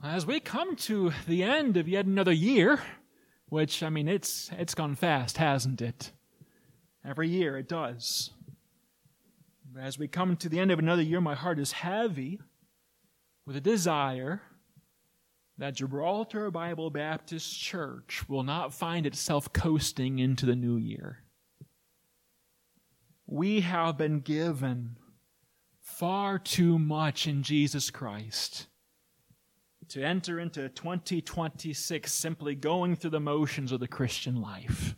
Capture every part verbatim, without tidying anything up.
As we come to the end of yet another year, which, I mean, it's it's gone fast, hasn't it? Every year it does. As we come to the end of another year, my heart is heavy with a desire that Gibraltar Bible Baptist Church will not find itself coasting into the new year. We have been given far too much in Jesus Christ to enter into twenty twenty-six simply going through the motions of the Christian life.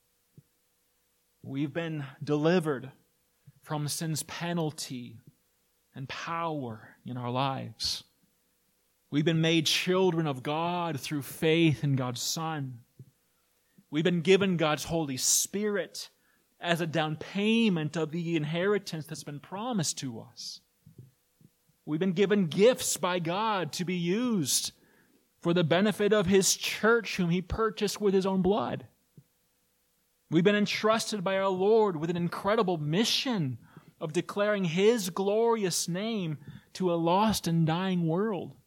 We've been delivered from sin's penalty and power in our lives. We've been made children of God through faith in God's Son. We've been given God's Holy Spirit as a down payment of the inheritance that's been promised to us. We've been given gifts by God to be used for the benefit of His church, whom He purchased with His own blood. We've been entrusted by our Lord with an incredible mission of declaring His glorious name to a lost and dying world.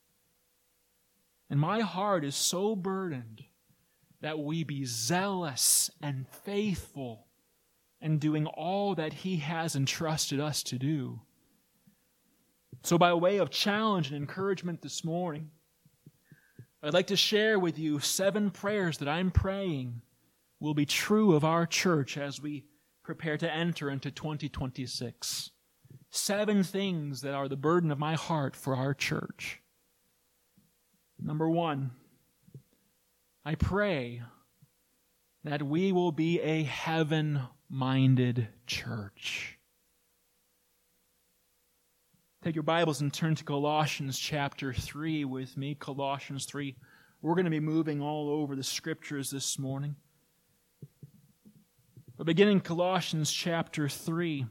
And my heart is so burdened that we be zealous and faithful in doing all that He has entrusted us to do. So by way of challenge and encouragement this morning, I'd like to share with you seven prayers that I'm praying will be true of our church as we prepare to enter into twenty twenty-six. Seven things that are the burden of my heart for our church. Number one, I pray that we will be a heaven-minded church. Take your Bibles and turn to Colossians chapter three with me. Colossians three. We're going to be moving all over the Scriptures this morning. But beginning Colossians chapter three.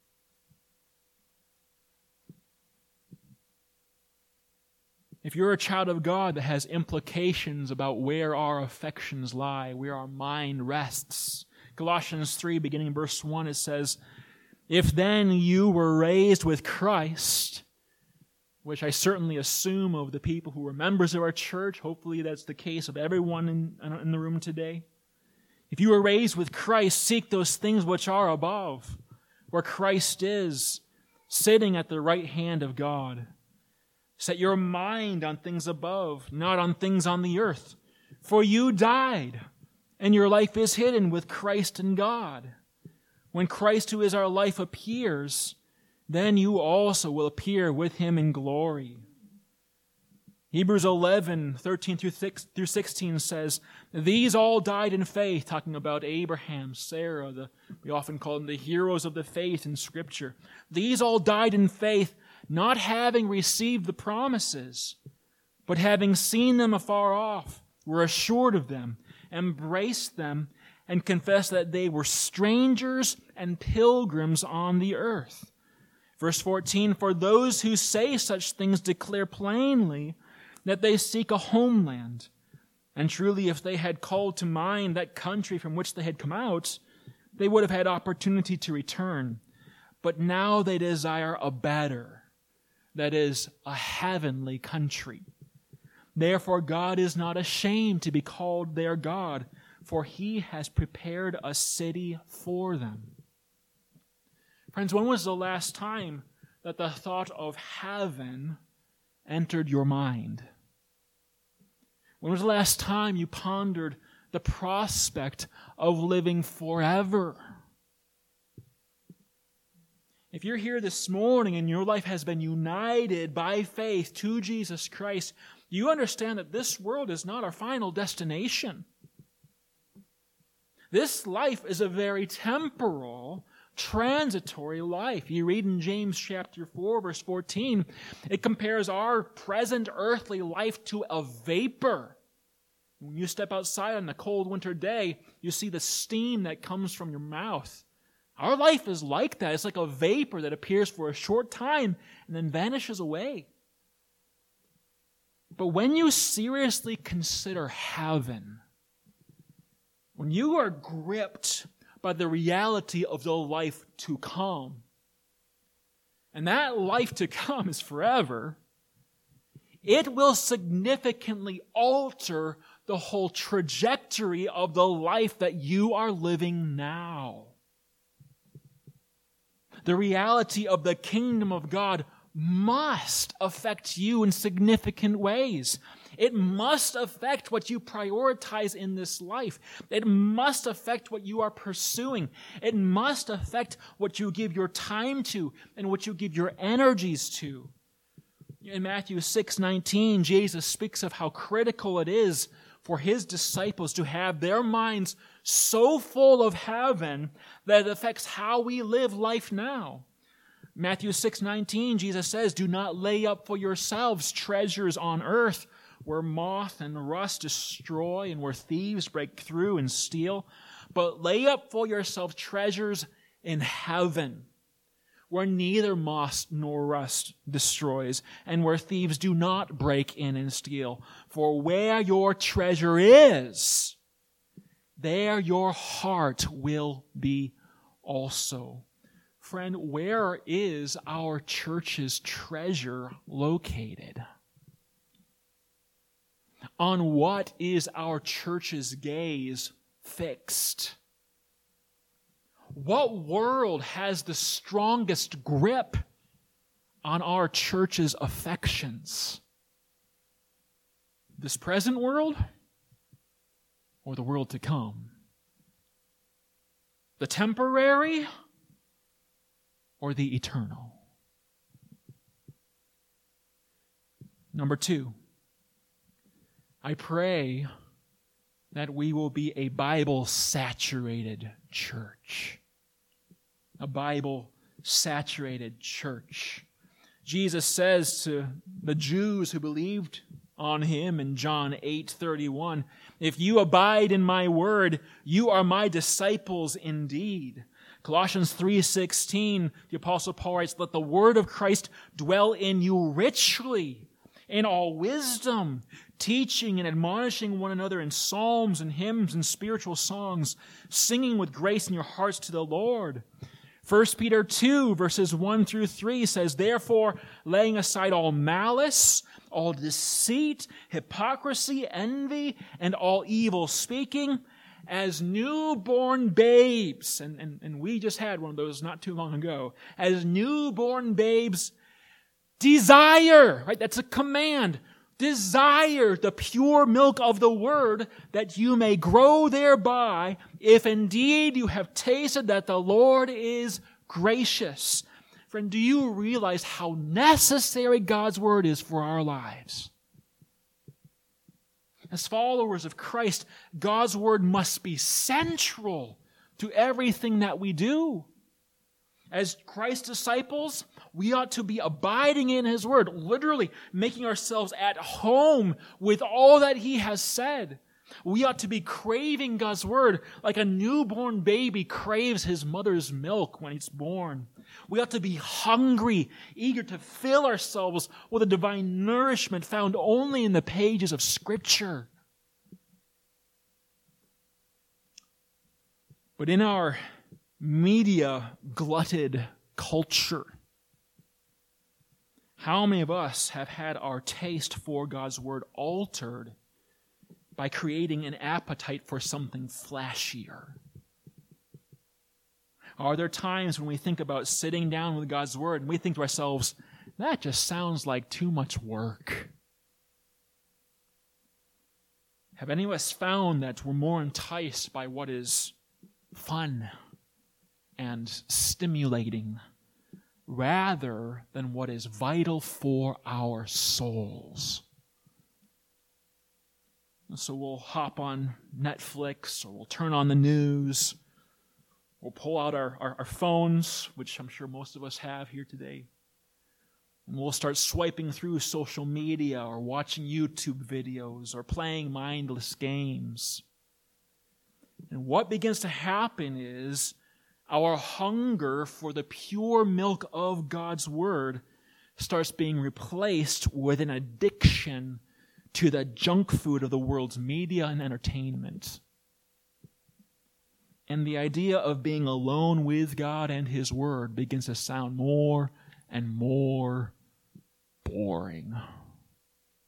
If you're a child of God, that has implications about where our affections lie, where our mind rests. Colossians three, beginning in verse one, it says, "If then you were raised with Christ," which I certainly assume of the people who are members of our church, hopefully that's the case of everyone in, in the room today. If you were raised with Christ, seek those things which are above, where Christ is, sitting at the right hand of God. Set your mind on things above, not on things on the earth. For you died, and your life is hidden with Christ in God. When Christ, who is our life, appears, then you also will appear with Him in glory. Hebrews eleven, thirteen through sixteen says, "These all died in faith," talking about Abraham, Sarah, the, we often call them the heroes of the faith in Scripture. "These all died in faith, not having received the promises, but having seen them afar off, were assured of them, embraced them, and confessed that they were strangers and pilgrims on the earth." Verse fourteen, "For those who say such things declare plainly that they seek a homeland. And truly, if they had called to mind that country from which they had come out, they would have had opportunity to return. But now they desire a better, that is, a heavenly country. Therefore God is not ashamed to be called their God, for He has prepared a city for them." Friends, when was the last time that the thought of heaven entered your mind? When was the last time you pondered the prospect of living forever? If you're here this morning and your life has been united by faith to Jesus Christ, you understand that this world is not our final destination. This life is a very temporal, transitory life. You read in James chapter four, verse fourteen, it compares our present earthly life to a vapor. When you step outside on a cold winter day, you see the steam that comes from your mouth. Our life is like that. It's like a vapor that appears for a short time and then vanishes away. But when you seriously consider heaven, when you are gripped by the reality of the life to come, and that life to come is forever, it will significantly alter the whole trajectory of the life that you are living now. The reality of the kingdom of God must affect you in significant ways. It must affect what you prioritize in this life. It must affect what you are pursuing. It must affect what you give your time to and what you give your energies to. In Matthew six nineteen, Jesus speaks of how critical it is for his disciples to have their minds so full of heaven that it affects how we live life now. Matthew six nineteen, Jesus says, "Do not lay up for yourselves treasures on earth, where moth and rust destroy and where thieves break through and steal, but lay up for yourselves treasures in heaven, where neither moth nor rust destroys, and where thieves do not break in and steal. For where your treasure is, there your heart will be also." Friend, where is our church's treasure located? On what is our church's gaze fixed? What world has the strongest grip on our church's affections? This present world or the world to come? The temporary or the eternal? Number two, I pray that we will be a Bible-saturated church. A Bible-saturated church. Jesus says to the Jews who believed on him in John eight thirty-one, "If you abide in my word, you are my disciples indeed." Colossians three sixteen, the Apostle Paul writes, "Let the word of Christ dwell in you richly, in all wisdom, teaching and admonishing one another in psalms and hymns and spiritual songs, singing with grace in your hearts to the Lord." First Peter two, verses one through three says, "Therefore, laying aside all malice, all deceit, hypocrisy, envy, and all evil speaking, as newborn babes," and, and, and we just had one of those not too long ago, "as newborn babes, desire," right? That's a command. "Desire the pure milk of the word, that you may grow thereby, if indeed you have tasted that the Lord is gracious." Friend, do you realize how necessary God's word is for our lives? As followers of Christ, God's word must be central to everything that we do. As Christ's disciples, we ought to be abiding in his word, literally making ourselves at home with all that he has said. We ought to be craving God's word like a newborn baby craves his mother's milk when it's born. We ought to be hungry, eager to fill ourselves with the divine nourishment found only in the pages of Scripture. But in our media-glutted culture, how many of us have had our taste for God's word altered by creating an appetite for something flashier? Are there times when we think about sitting down with God's word and we think to ourselves, that just sounds like too much work? Have any of us found that we're more enticed by what is fun and stimulating rather than what is vital for our souls? So we'll hop on Netflix, or we'll turn on the news, we'll pull out our, our, our phones, which I'm sure most of us have here today, and we'll start swiping through social media or watching YouTube videos or playing mindless games. And what begins to happen is our hunger for the pure milk of God's word starts being replaced with an addiction to the junk food of the world's media and entertainment. And the idea of being alone with God and his word begins to sound more and more boring.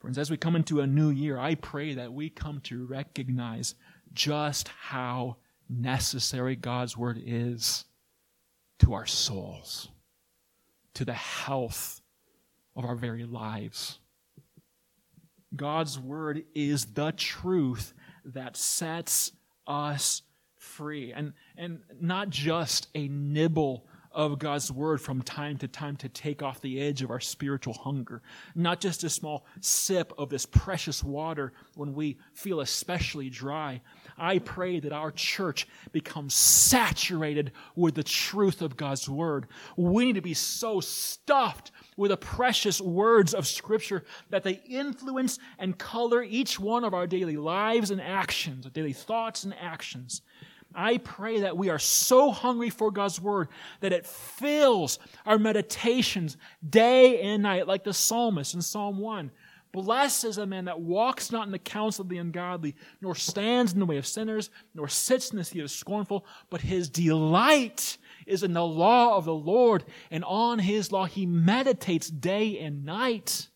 Friends, as we come into a new year, I pray that we come to recognize just how necessary God's Word is to our souls, to the health of our very lives. God's Word is the truth that sets us free. And, and not just a nibble of God's Word from time to time to take off the edge of our spiritual hunger. Not just a small sip of this precious water when we feel especially dry. I pray that our church becomes saturated with the truth of God's Word. We need to be so stuffed with the precious words of Scripture that they influence and color each one of our daily lives and actions, our daily thoughts and actions. I pray that we are so hungry for God's Word that it fills our meditations day and night, like the psalmist in Psalm one. Blessed is a man that walks not in the counsel of the ungodly, nor stands in the way of sinners, nor sits in the seat of scornful, but his delight is in the law of the Lord, and on his law he meditates day and night.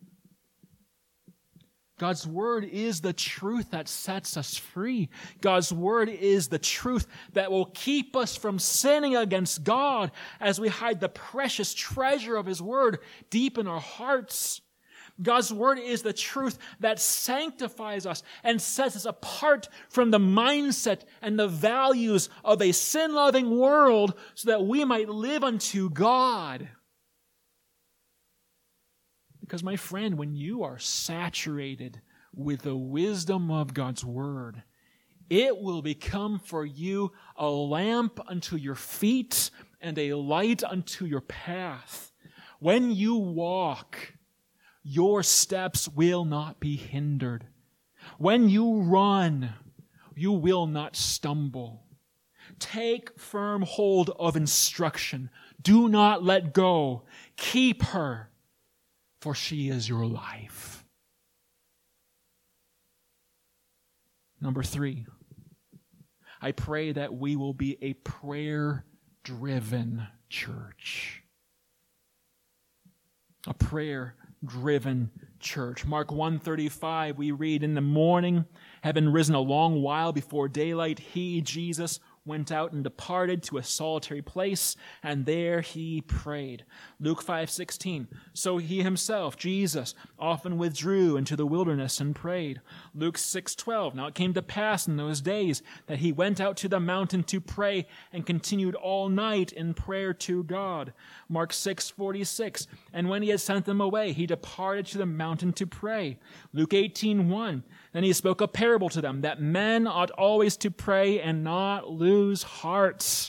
God's Word is the truth that sets us free. God's Word is the truth that will keep us from sinning against God as we hide the precious treasure of His Word deep in our hearts. God's Word is the truth that sanctifies us and sets us apart from the mindset and the values of a sin-loving world so that we might live unto God. Because, my friend, when you are saturated with the wisdom of God's Word, it will become for you a lamp unto your feet and a light unto your path. When you walk, your steps will not be hindered. When you run, you will not stumble. Take firm hold of instruction. Do not let go. Keep her, for she is your life. Number three, I pray that we will be a prayer-driven church. A prayer-driven church. Mark one thirty-five, we read, "In the morning, having risen a long while before daylight, he, Jesus, went out and departed to a solitary place, and there he prayed." Luke five sixteen, "So he himself, Jesus, often withdrew into the wilderness and prayed." Luke six twelve, "Now it came to pass in those days that he went out to the mountain to pray and continued all night in prayer to God." Mark six forty-six, "And when he had sent them away, he departed to the mountain to pray." Luke eighteen one, "Then he spoke a parable to them, that men ought always to pray and not lose heart."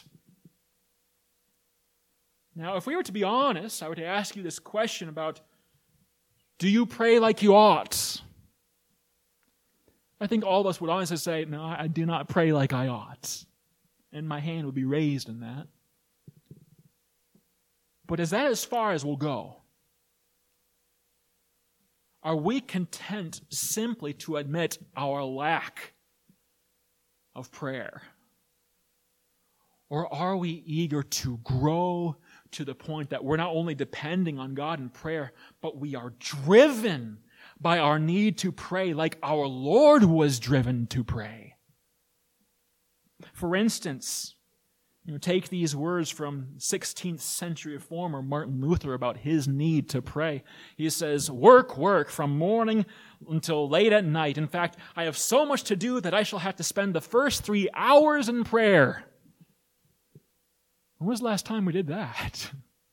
Now, if we were to be honest, I were to ask you this question about, do you pray like you ought? I think all of us would honestly say, no, I do not pray like I ought. And my hand would be raised in that. But is that as far as we'll go? Are we content simply to admit our lack of prayer? Or are we eager to grow to the point that we're not only depending on God in prayer, but we are driven by our need to pray like our Lord was driven to pray? For instance, you know, take these words from sixteenth century reformer Martin Luther about his need to pray. He says, "Work, work from morning until late at night. In fact, I have so much to do that I shall have to spend the first three hours in prayer." When was the last time we did that?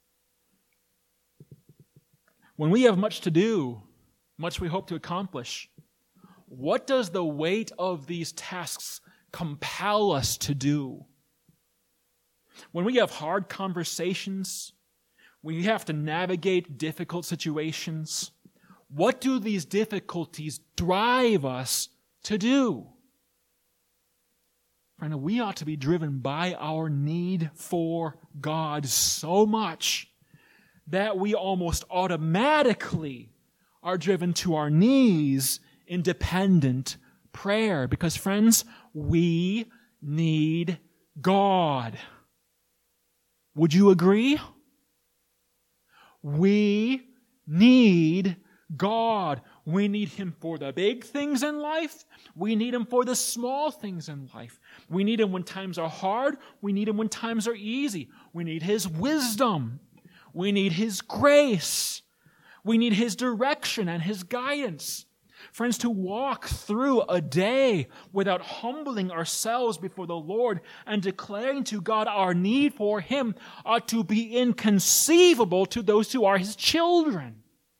When we have much to do, much we hope to accomplish, what does the weight of these tasks compel us to do? When we have hard conversations, when we have to navigate difficult situations, what do these difficulties drive us to do? Friend, we ought to be driven by our need for God so much that we almost automatically are driven to our knees in dependent prayer. Because, friends, we need God. Would you agree? We need God. We need Him for the big things in life. We need Him for the small things in life. We need Him when times are hard. We need Him when times are easy. We need His wisdom. We need His grace. We need His direction and His guidance. Friends, to walk through a day without humbling ourselves before the Lord and declaring to God our need for Him ought to be inconceivable to those who are His children.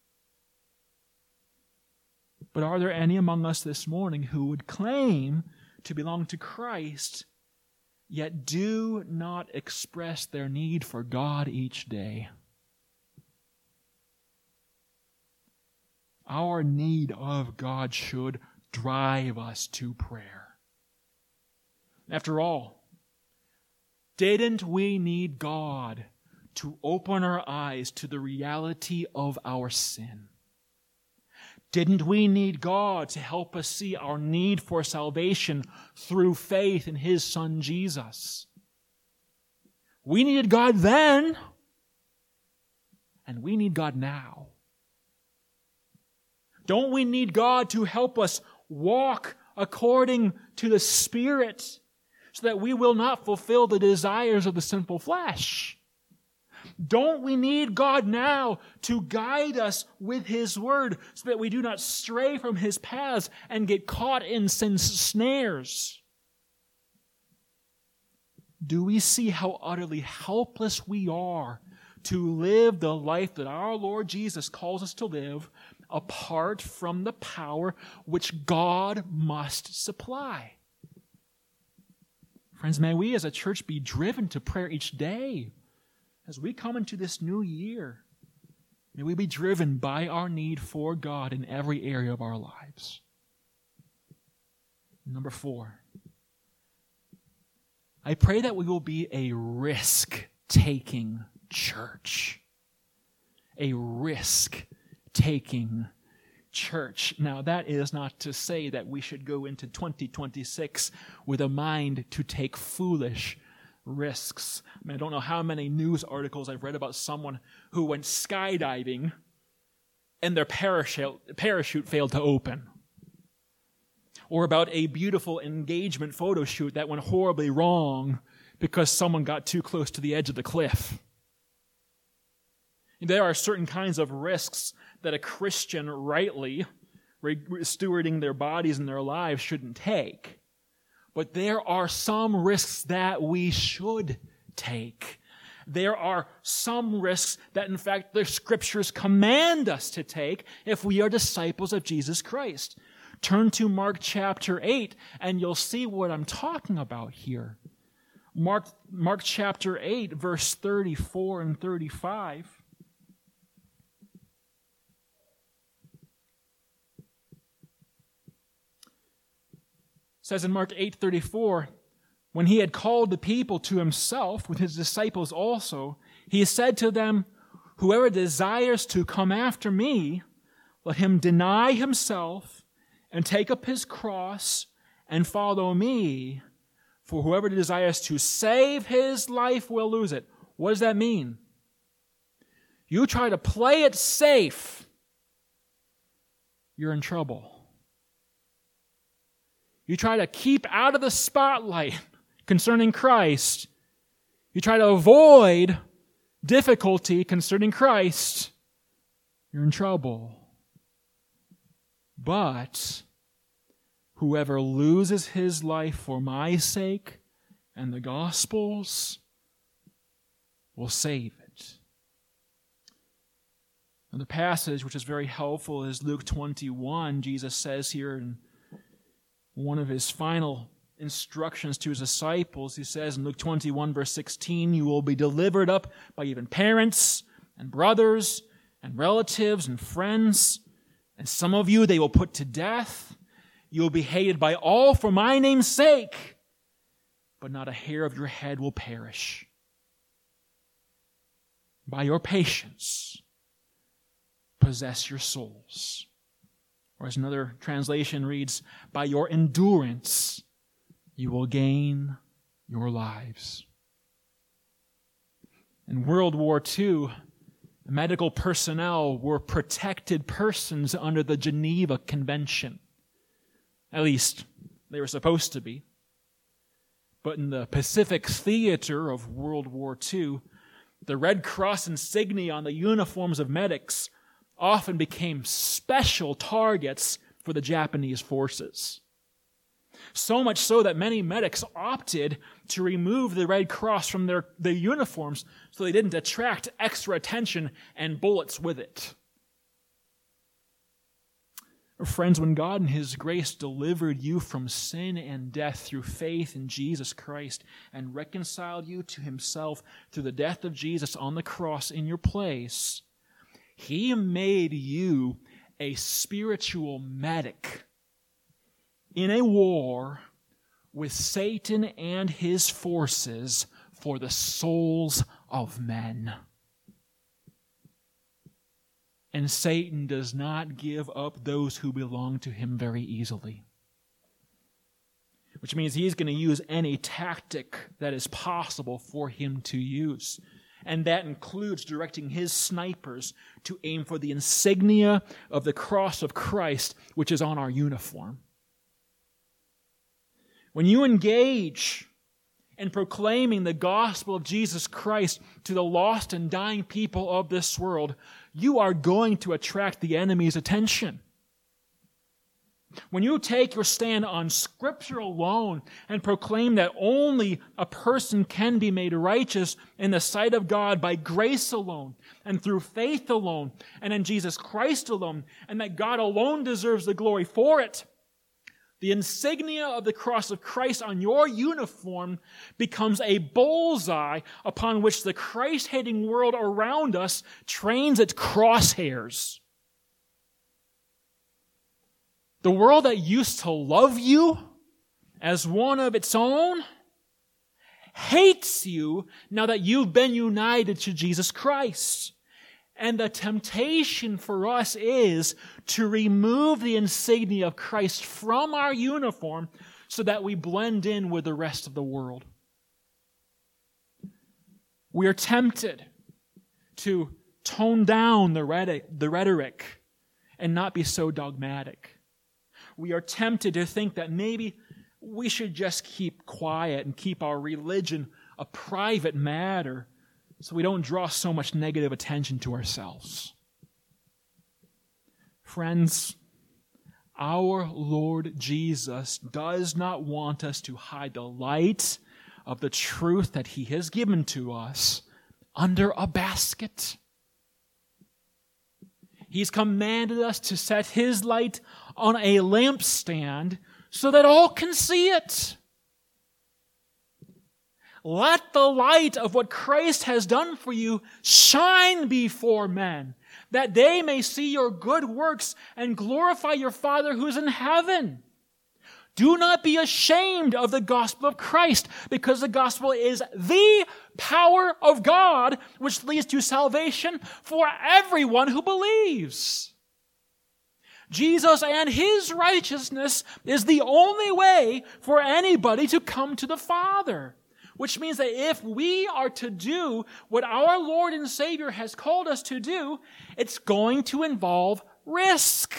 But are there any among us this morning who would claim to belong to Christ, yet do not express their need for God each day? Our need of God should drive us to prayer. After all, didn't we need God to open our eyes to the reality of our sin? Didn't we need God to help us see our need for salvation through faith in His Son Jesus? We needed God then, and we need God now. Don't we need God to help us walk according to the Spirit so that we will not fulfill the desires of the sinful flesh? Don't we need God now to guide us with His Word so that we do not stray from His paths and get caught in sin's snares? Do we see how utterly helpless we are to live the life that our Lord Jesus calls us to live apart from the power which God must supply? Friends, may we as a church be driven to prayer each day. As we come into this new year, may we be driven by our need for God in every area of our lives. Number four, I pray that we will be a risk-taking church. A risk-taking church. Now, that is not to say that we should go into twenty twenty-six with a mind to take foolish risks. I mean, I don't know how many news articles I've read about someone who went skydiving and their parachute, parachute failed to open. Or about a beautiful engagement photo shoot that went horribly wrong because someone got too close to the edge of the cliff. There are certain kinds of risks that a Christian rightly, stewarding their bodies and their lives, shouldn't take. But there are some risks that we should take. There are some risks that, in fact, the Scriptures command us to take if we are disciples of Jesus Christ. Turn to Mark chapter eight, and you'll see what I'm talking about here. Mark, Mark chapter eight, verse thirty-four and thirty-five. It says in Mark eight thirty-four, when He had called the people to Himself with His disciples also, He said to them, whoever desires to come after me, let him deny himself and take up his cross and follow me. For whoever desires to save his life will lose it. What does that mean? You try to play it safe, you're in trouble. You try to keep out of the spotlight concerning Christ. You try to avoid difficulty concerning Christ. You're in trouble. But whoever loses his life for my sake and the gospel's will save it. And the passage which is very helpful is Luke twenty-one. Jesus says here in one of His final instructions to His disciples, He says in Luke twenty-one, verse sixteen, you will be delivered up by even parents and brothers and relatives and friends, and some of you they will put to death. You will be hated by all for my name's sake, but not a hair of your head will perish. By your patience, possess your souls. Or as another translation reads, by your endurance, you will gain your lives. In World War Two, Medical personnel were protected persons under the Geneva Convention. At least, they were supposed to be. But in the Pacific theater of World War Two, the Red Cross insignia on the uniforms of medics often became special targets for the Japanese forces. So much so that many medics opted to remove the Red Cross from their, their uniforms so they didn't attract extra attention and bullets with it. Friends, when God in His grace delivered you from sin and death through faith in Jesus Christ and reconciled you to Himself through the death of Jesus on the cross in your place, He made you a spiritual medic in a war with Satan and his forces for the souls of men. And Satan does not give up those who belong to him very easily. Which means he's going to use any tactic that is possible for him to use. And that includes directing his snipers to aim for the insignia of the cross of Christ, which is on our uniform. When you engage in proclaiming the gospel of Jesus Christ to the lost and dying people of this world, you are going to attract the enemy's attention. When you take your stand on Scripture alone and proclaim that only a person can be made righteous in the sight of God by grace alone and through faith alone and in Jesus Christ alone, and that God alone deserves the glory for it, the insignia of the cross of Christ on your uniform becomes a bullseye upon which the Christ-hating world around us trains its crosshairs. The world that used to love you as one of its own hates you now that you've been united to Jesus Christ. And the temptation for us is to remove the insignia of Christ from our uniform so that we blend in with the rest of the world. We are tempted to tone down the rhetoric, the rhetoric and not be so dogmatic. We are tempted to think that maybe we should just keep quiet and keep our religion a private matter so we don't draw so much negative attention to ourselves. Friends, our Lord Jesus does not want us to hide the light of the truth that He has given to us under a basket. He's commanded us to set His light on a lampstand so that all can see it. Let the light of what Christ has done for you shine before men, that they may see your good works and glorify your Father who is in heaven. Do not be ashamed of the gospel of Christ, because the gospel is the power of God which leads to salvation for everyone who believes. Jesus and His righteousness is the only way for anybody to come to the Father. Which means that if we are to do what our Lord and Savior has called us to do, it's going to involve risk.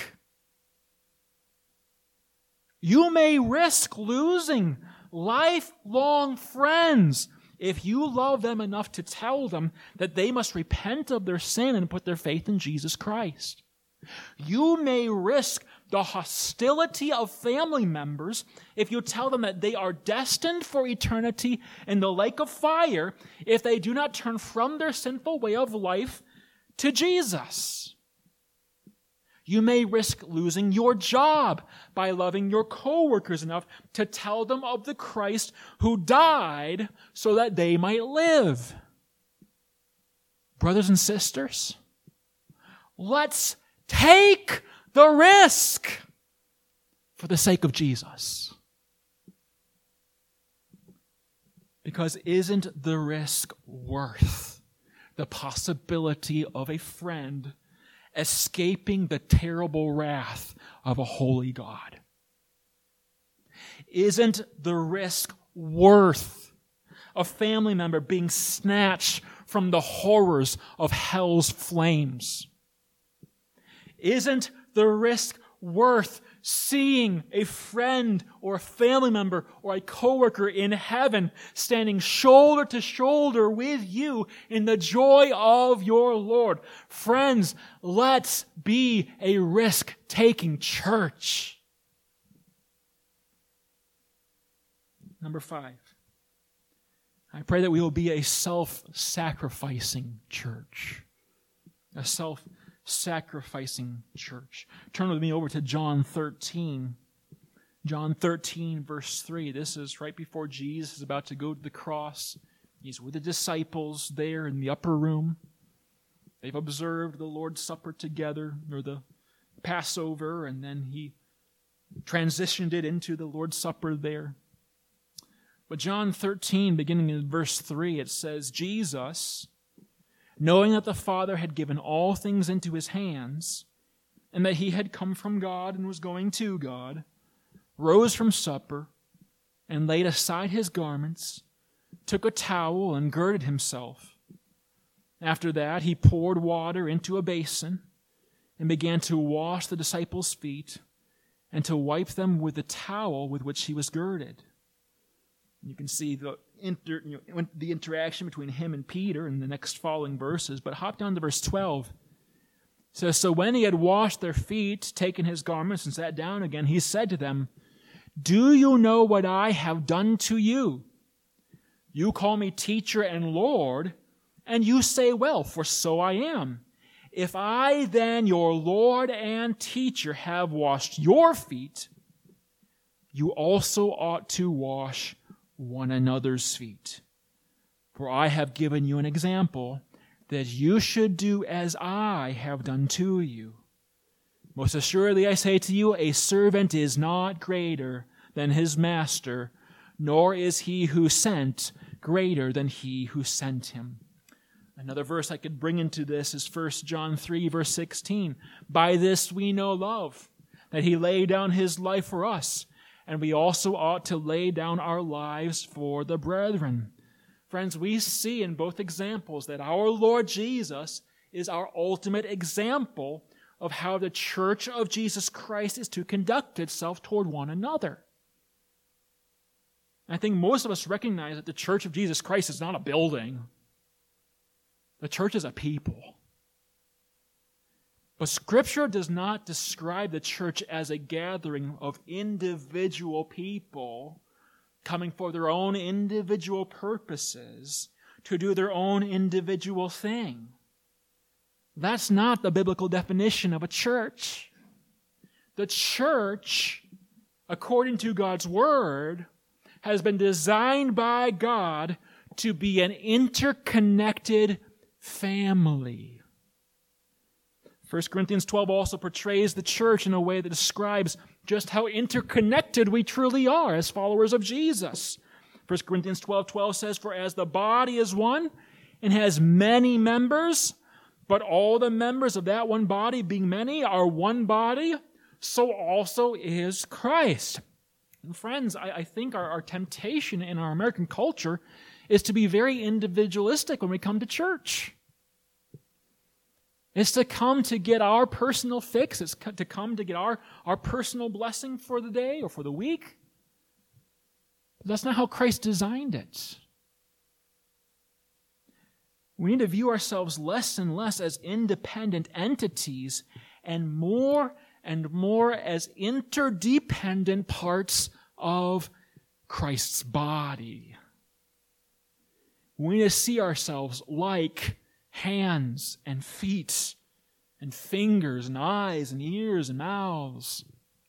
You may risk losing lifelong friends if you love them enough to tell them that they must repent of their sin and put their faith in Jesus Christ. You may risk the hostility of family members if you tell them that they are destined for eternity in the lake of fire if they do not turn from their sinful way of life to Jesus. You may risk losing your job by loving your coworkers enough to tell them of the Christ who died so that they might live. Brothers and sisters, let's take the risk for the sake of Jesus. Because isn't the risk worth the possibility of a friend escaping the terrible wrath of a holy God? Isn't the risk worth a family member being snatched from the horrors of hell's flames? Isn't the risk worth seeing a friend or a family member or a coworker in heaven standing shoulder to shoulder with you in the joy of your Lord? Friends, let's be a risk-taking church. Number five, I pray that we will be a self-sacrificing church. A self-sacrificing church. Turn with me over to John thirteen. John thirteen, verse three. This is right before Jesus is about to go to the cross. He's with the disciples there in the upper room. They've observed the Lord's Supper together, or the Passover, and then he transitioned it into the Lord's Supper there. But John thirteen, beginning in verse three, it says, Jesus, knowing that the Father had given all things into his hands, and that he had come from God and was going to God, rose from supper, and laid aside his garments, took a towel and girded himself. After that, he poured water into a basin and began to wash the disciples' feet and to wipe them with the towel with which he was girded. You can see the inter, you know, the interaction between him and Peter in the next following verses. But hop down to verse twelve. It says, so when he had washed their feet, taken his garments, and sat down again, he said to them, do you know what I have done to you? You call me teacher and Lord, and you say, well, for so I am. If I then, your Lord and teacher, have washed your feet, you also ought to wash one another's feet. For I have given you an example that you should do as I have done to you. Most assuredly I say to you, a servant is not greater than his master, nor is he who sent greater than he who sent him. Another verse I could bring into this is First John three, verse sixteen. By this we know love, that he laid down his life for us, and we also ought to lay down our lives for the brethren. Friends, we see in both examples that our Lord Jesus is our ultimate example of how the church of Jesus Christ is to conduct itself toward one another. I think most of us recognize that the church of Jesus Christ is not a building. The church is a people. But Scripture does not describe the church as a gathering of individual people coming for their own individual purposes to do their own individual thing. That's not the biblical definition of a church. The church, according to God's Word, has been designed by God to be an interconnected family. First Corinthians twelve also portrays the church in a way that describes just how interconnected we truly are as followers of Jesus. First Corinthians twelve twelve says, for as the body is one and has many members, but all the members of that one body, being many, are one body, so also is Christ. And friends, I, I think our, our temptation in our American culture is to be very individualistic when we come to church. It's to come to get our personal fix. It's to come to get our, our personal blessing for the day or for the week. But that's not how Christ designed it. We need to view ourselves less and less as independent entities and more and more as interdependent parts of Christ's body. We need to see ourselves like hands and feet and fingers and eyes and ears and mouths.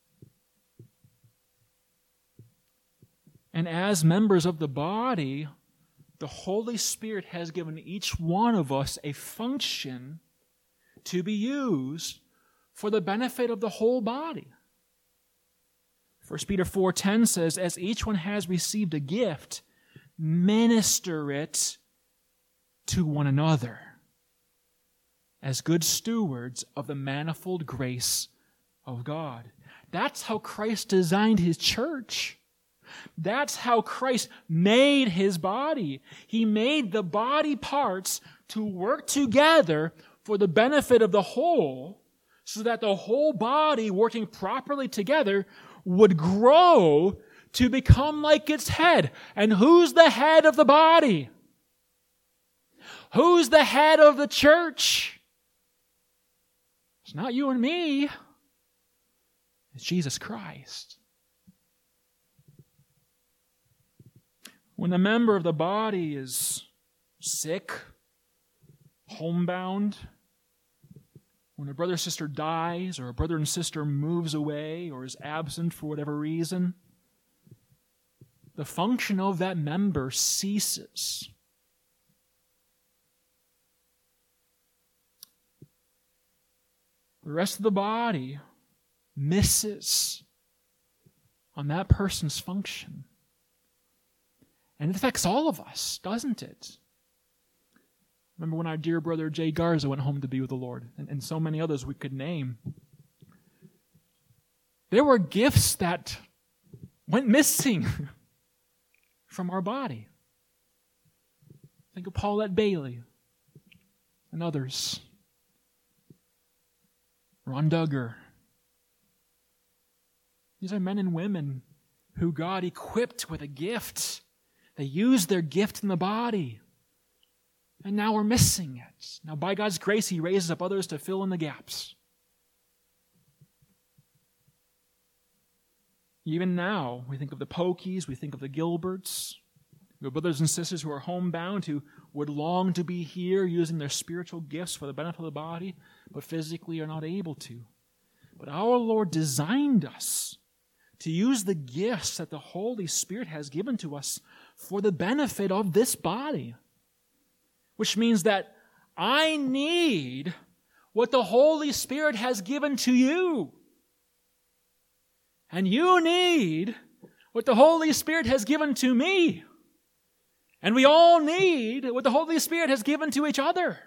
And as members of the body, the Holy Spirit has given each one of us a function to be used for the benefit of the whole body. First Peter four ten says, as each one has received a gift, minister it to one another as good stewards of the manifold grace of God. That's how Christ designed His church. That's how Christ made His body. He made the body parts to work together for the benefit of the whole, so that the whole body working properly together would grow to become like its head. And who's the head of the body? Who's the head of the church? It's not you and me. It's Jesus Christ. When a member of the body is sick, homebound, when a brother or sister dies, or a brother and sister moves away, or is absent for whatever reason, the function of that member ceases. The rest of the body misses on that person's function. And it affects all of us, doesn't it? Remember when our dear brother Jay Garza went home to be with the Lord, and, and so many others we could name. There were gifts that went missing from our body. Think of Paulette Bailey and others. Ron Duggar. These are men and women who God equipped with a gift. They used their gift in the body. And now we're missing it. Now, by God's grace, He raises up others to fill in the gaps. Even now, we think of the Pokies, we think of the Gilberts. We have brothers and sisters who are homebound, who would long to be here using their spiritual gifts for the benefit of the body, but physically are not able to. But our Lord designed us to use the gifts that the Holy Spirit has given to us for the benefit of this body. Which means that I need what the Holy Spirit has given to you. And you need what the Holy Spirit has given to me. And we all need what the Holy Spirit has given to each other.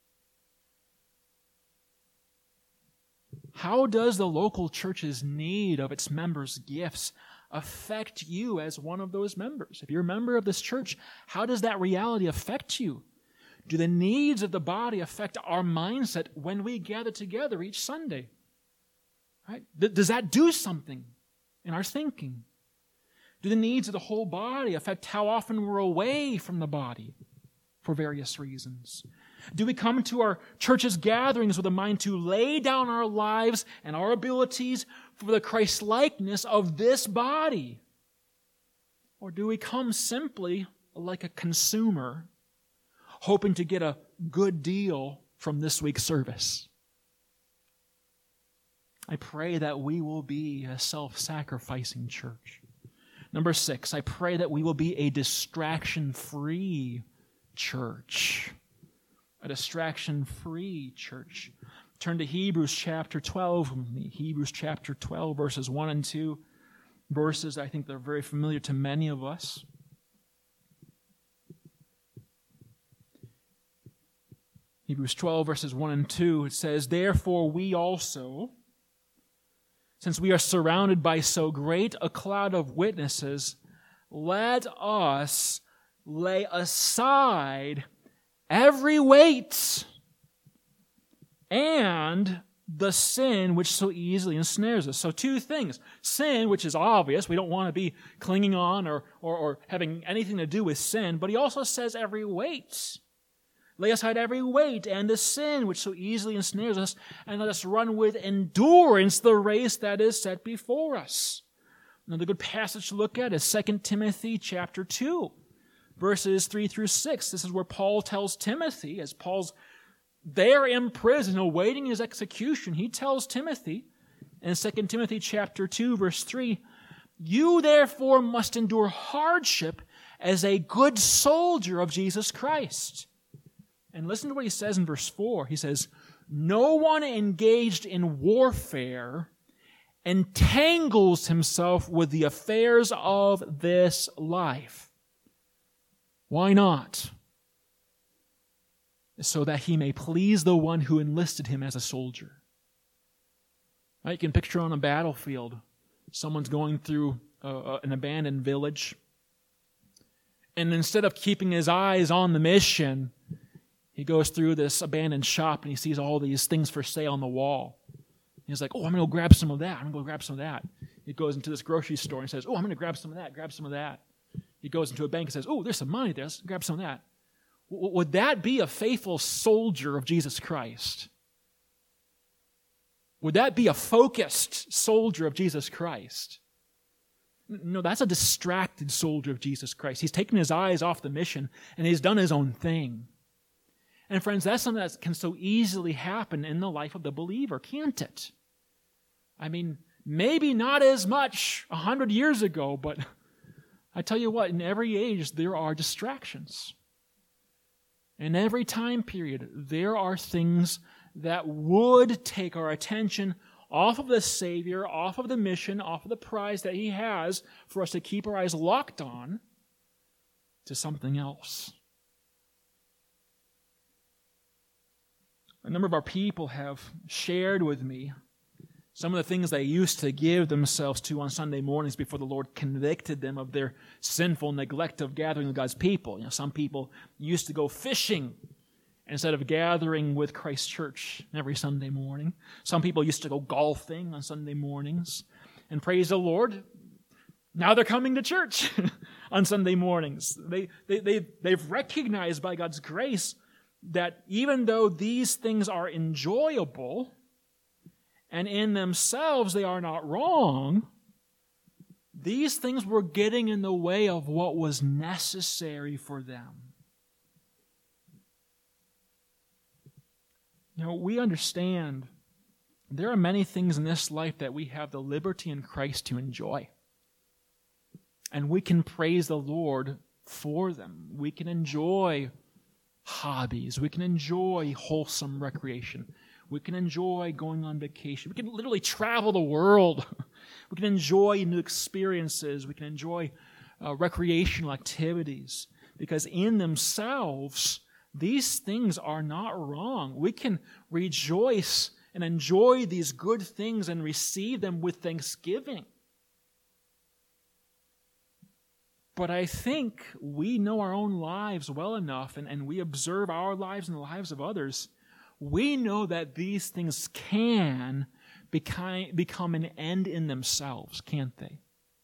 How does the local church's need of its members' gifts affect you as one of those members? If you're a member of this church, how does that reality affect you? Do the needs of the body affect our mindset when we gather together each Sunday? Right? Th- does that do something in our thinking? Do the needs of the whole body affect how often we're away from the body for various reasons? Do we come to our church's gatherings with a mind to lay down our lives and our abilities for the Christ-likeness of this body? Or do we come simply like a consumer, hoping to get a good deal from this week's service? I pray that we will be a self-sacrificing church. Number six, I pray that we will be a distraction-free church. A distraction-free church. Turn to Hebrews chapter twelve with me. Hebrews chapter twelve, verses one and two. Verses I think they're very familiar to many of us. Hebrews twelve, verses one and two, it says, "Therefore we also, since we are surrounded by so great a cloud of witnesses, let us lay aside every weight and the sin which so easily ensnares us." So two things. Sin, which is obvious. We don't want to be clinging on or, or, or having anything to do with sin. But he also says every weight. Lay aside every weight and the sin which so easily ensnares us, and let us run with endurance the race that is set before us. Another good passage to look at is Second Timothy chapter two, verses three through six. This is where Paul tells Timothy, as Paul's there in prison awaiting his execution, he tells Timothy in Second Timothy chapter two, verse three, "You therefore must endure hardship as a good soldier of Jesus Christ." And listen to what he says in verse four. He says, "No one engaged in warfare entangles himself with the affairs of this life." Why not? So that he may please the one who enlisted him as a soldier. Right? You can picture on a battlefield, someone's going through uh, an abandoned village, and instead of keeping his eyes on the mission, He goes through this abandoned shop and he sees all these things for sale on the wall. He's like, oh, I'm going to go grab some of that. I'm going to go grab some of that. He goes into this grocery store and says, oh, I'm going to grab some of that, grab some of that. He goes into a bank and says, oh, there's some money there. Let's grab some of that. W- would that be a faithful soldier of Jesus Christ? Would that be a focused soldier of Jesus Christ? No, that's a distracted soldier of Jesus Christ. He's taken his eyes off the mission and he's done his own thing. And friends, that's something that can so easily happen in the life of the believer, can't it? I mean, maybe not as much a hundred years ago, but I tell you what, in every age there are distractions. In every time period, there are things that would take our attention off of the Savior, off of the mission, off of the prize that He has for us to keep our eyes locked on to something else. A number of our people have shared with me some of the things they used to give themselves to on Sunday mornings before the Lord convicted them of their sinful neglect of gathering with God's people. You know, some people used to go fishing instead of gathering with Christ Church every Sunday morning. Some people used to go golfing on Sunday mornings. And praise the Lord, now they're coming to church on Sunday mornings. They, they, they, they've recognized by God's grace that even though these things are enjoyable, and in themselves they are not wrong, these things were getting in the way of what was necessary for them. You know, we understand there are many things in this life that we have the liberty in Christ to enjoy. And we can praise the Lord for them. We can enjoy hobbies. We can enjoy wholesome recreation. We can enjoy going on vacation. We can literally travel the world. We can enjoy new experiences. We can enjoy uh, recreational activities. Because in themselves, these things are not wrong. We can rejoice and enjoy these good things and receive them with thanksgiving. But I think we know our own lives well enough, and, and we observe our lives and the lives of others. We know that these things can become, become an end in themselves, can't they?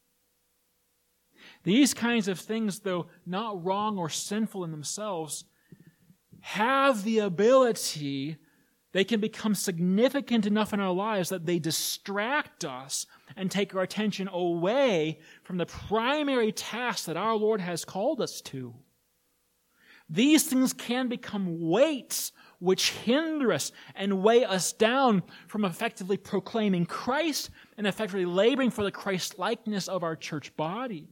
These kinds of things, though not wrong or sinful in themselves, have the ability, they can become significant enough in our lives that they distract us and take our attention away from the primary task that our Lord has called us to. These things can become weights which hinder us and weigh us down from effectively proclaiming Christ and effectively laboring for the Christ-likeness of our church body.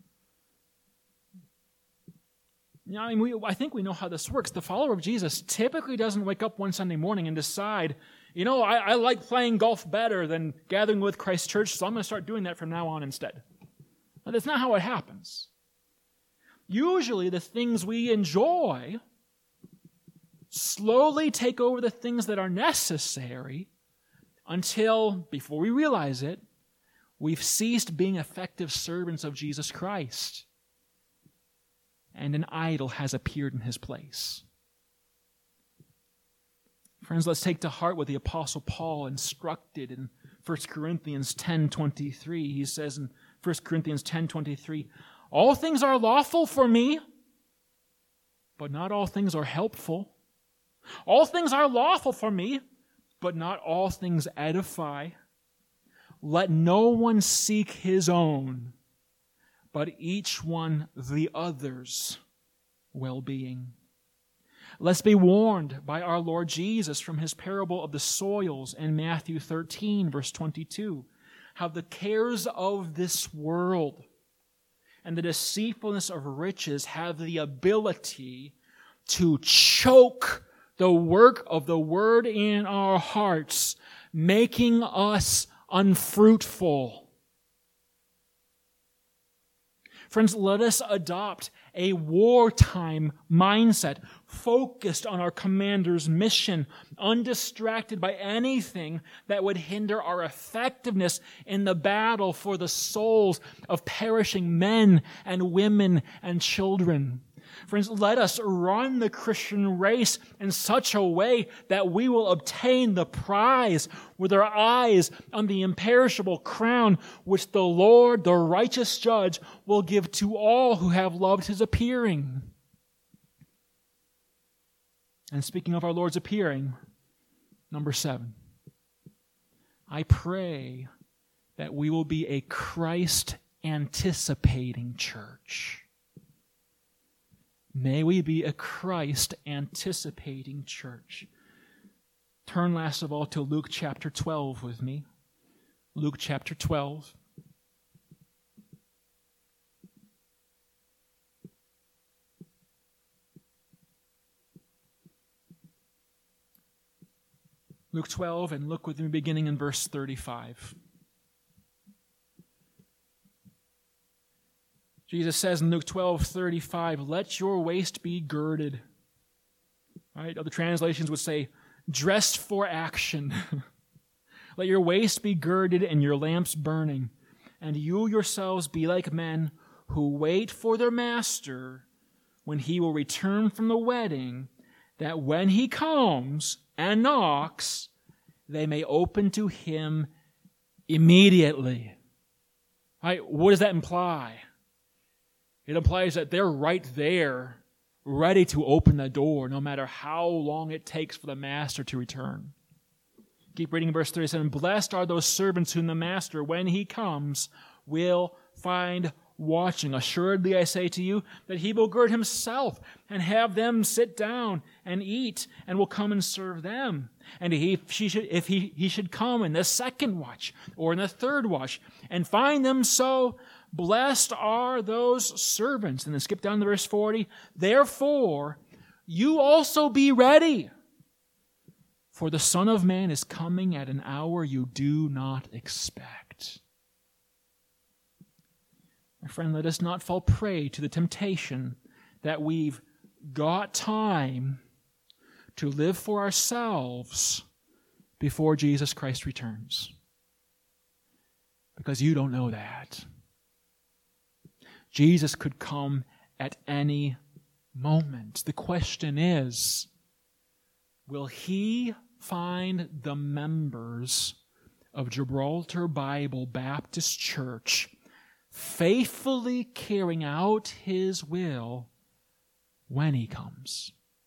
You know, I mean, we, I think we know how this works. The follower of Jesus typically doesn't wake up one Sunday morning and decide, you know, I, I like playing golf better than gathering with Christ Church, so I'm going to start doing that from now on instead. Now, that's not how it happens. Usually the things we enjoy slowly take over the things that are necessary until, before we realize it, we've ceased being effective servants of Jesus Christ, and an idol has appeared in His place. Friends, let's take to heart what the Apostle Paul instructed in First Corinthians ten twenty-three. He says in First Corinthians ten twenty-three, all things are lawful for me, but not all things are helpful. All things are lawful for me, but not all things edify. Let no one seek his own, but each one the other's well-being. Let's be warned by our Lord Jesus from His parable of the soils in Matthew thirteen, verse twenty-two, how the cares of this world and the deceitfulness of riches have the ability to choke the work of the Word in our hearts, making us unfruitful. Friends, let us adopt a wartime mindset, focused on our commander's mission, undistracted by anything that would hinder our effectiveness in the battle for the souls of perishing men and women and children. Friends, let us run the Christian race in such a way that we will obtain the prize with our eyes on the imperishable crown which the Lord, the righteous judge, will give to all who have loved his appearing. And speaking of our Lord's appearing, number seven, I pray that we will be a Christ-anticipating church. May we be a Christ-anticipating church. Turn last of all to Luke chapter twelve with me. Luke chapter twelve. Luke twelve, and look with me beginning in verse thirty-five. Jesus says in Luke twelve thirty-five, let your waist be girded. Right? Other translations would say, dressed for action. Let your waist be girded and your lamps burning. And you yourselves be like men who wait for their master when he will return from the wedding, that when he comes and knocks, they may open to him immediately. Right? What does that imply? It implies that they're right there, ready to open the door, no matter how long it takes for the master to return. Keep reading verse thirty-seven. Blessed are those servants whom the master, when he comes, will find watching. Assuredly, I say to you, that he will gird himself and have them sit down and eat, and will come and serve them. And he, she should, if he, he should come in the second watch or in the third watch and find them so, blessed are those servants. And then skip down to verse forty. Therefore, you also be ready, for the Son of Man is coming at an hour you do not expect. My friend, let us not fall prey to the temptation that we've got time to live for ourselves before Jesus Christ returns. Because you don't know that. Jesus could come at any moment. The question is, will he find the members of Gibraltar Bible Baptist Church faithfully carrying out his will when he comes?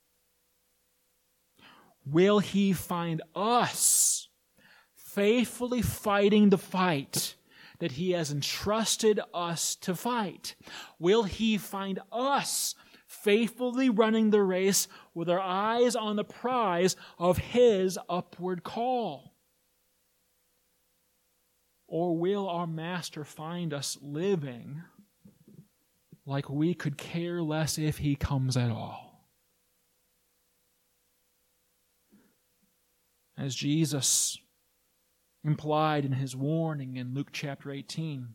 Will he find us faithfully fighting the fight that he has entrusted us to fight? Will he find us faithfully running the race with our eyes on the prize of his upward call? Or will our master find us living like we could care less if he comes at all? As Jesus implied in his warning in Luke chapter eighteen,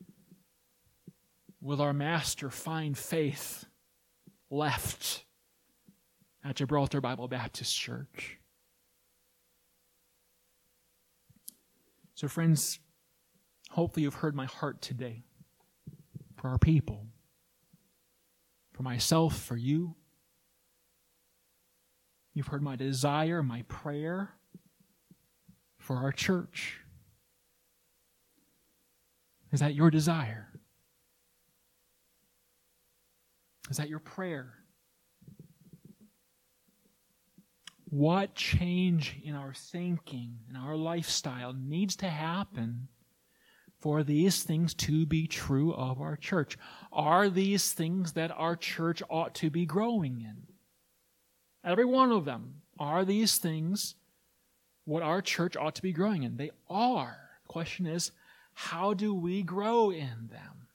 will our master find faith left at Gibraltar Bible Baptist Church? So friends, hopefully you've heard my heart today for our people, for myself, for you. You've heard my desire, my prayer for our church. Is that your desire? Is that your prayer? What change in our thinking, in our lifestyle needs to happen for these things to be true of our church? Are these things that our church ought to be growing in? Every one of them. Are these things what our church ought to be growing in? They are. The question is, how do we grow in them?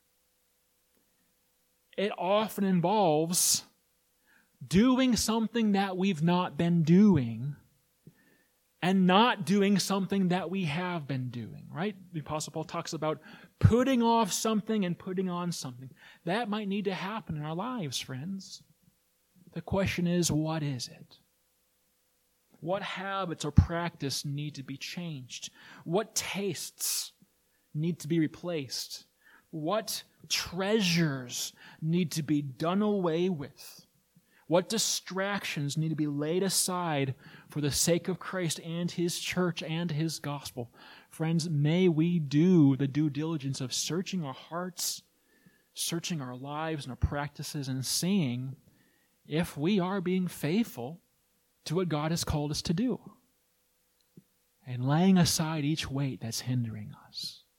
It often involves doing something that we've not been doing and not doing something that we have been doing, right? The Apostle Paul talks about putting off something and putting on something. That might need to happen in our lives, friends. The question is, what is it? What habits or practice need to be changed? What tastes need to be replaced? What treasures need to be done away with? What distractions need to be laid aside for the sake of Christ and His church and His gospel? Friends, may we do the due diligence of searching our hearts, searching our lives and our practices, and seeing if we are being faithful to what God has called us to do, and laying aside each weight that's hindering us.